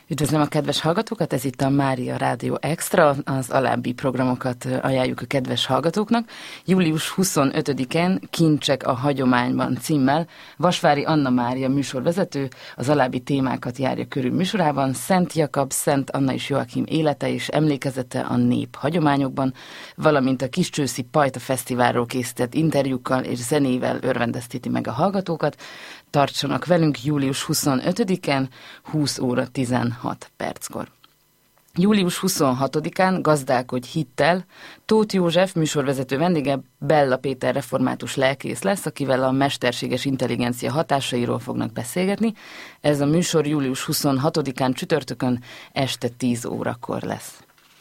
Üdvözlöm a kedves hallgatókat, ez itt a Mária Rádió Extra, az alábbi programokat ajánljuk a kedves hallgatóknak. Július 25-en Kincsek a hagyományban címmel Vasvári Anna Mária műsorvezető az alábbi témákat járja körül műsorában: Szent Jakab, Szent Anna és Joachim élete és emlékezete a nép hagyományokban, valamint a Kiscsőszi Pajta Fesztiválról készített interjúkkal és zenével örvendezteti meg a hallgatókat. Tartsanak velünk július 25-en, 20 óra 16 perckor. Július 26-án Gazdálkodj hittel Tóth József műsorvezető vendége Bella Péter református lelkész lesz, akivel a mesterséges intelligencia hatásairól fognak beszélgetni. Ez a műsor július 26-án csütörtökön este 10 órakor lesz.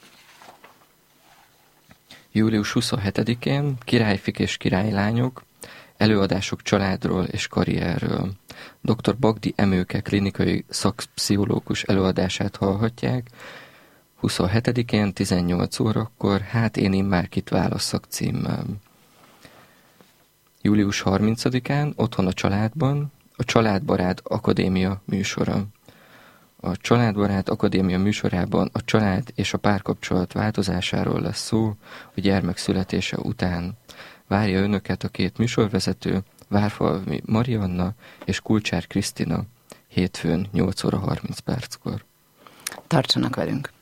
Július 27-én királyfik és királylányok, előadások családról és karrierről. Dr. Bagdi Emőke klinikai szakpszichológus előadását hallhatják. 27-én 18 órakor Hát én immár kit válasszak címmel. Július 30-án Otthon a családban a Családbarát Akadémia műsora. A Családbarát Akadémia műsorában a család és a párkapcsolat változásáról lesz szó a gyermek születése után. Várja önöket a két műsorvezető, Várfalvi Marianna és Kulcsár Krisztina hétfőn 8 óra 30 perckor. Tartsanak velünk!